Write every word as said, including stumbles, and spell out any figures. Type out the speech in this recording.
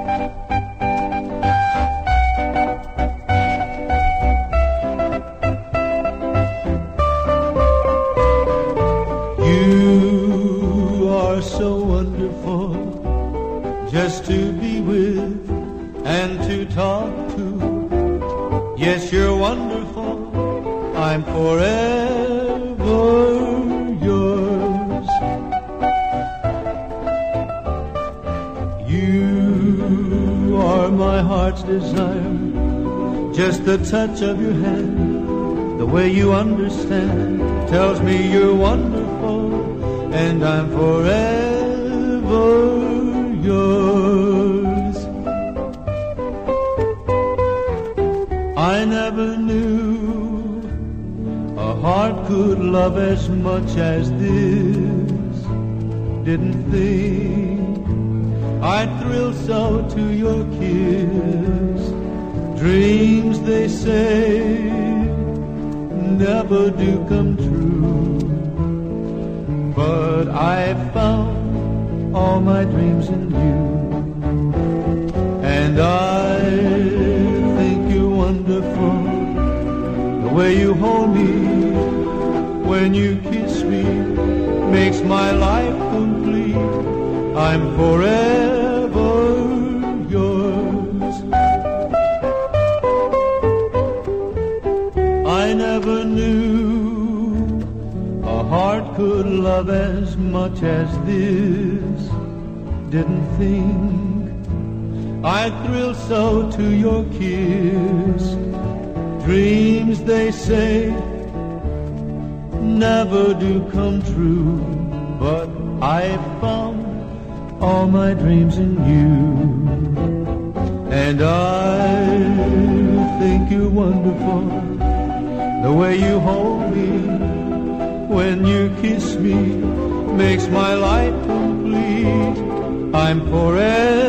You are so wonderful just to be with and to talk to. Yes, you're wonderful, I'm forever yours. You are my heart's desire, just the touch of your hand, the way you understand, tells me you're wonderful, and I'm forever yours. I never knew a heart could love as much as this. Didn't think I'd thrill so to your kiss. Dreams, they say, never do come true, but I found all my dreams in you, and I think you're wonderful, the way you hold me when you kiss me makes my life complete. I'm forever yours. I never knew a heart could love as much as this. Didn't think I'd thrill so to your kiss. Dreams, they say, never do come true, but I found all my dreams in you, and I think you're wonderful, the way you hold me when you kiss me makes my life complete. I'm forever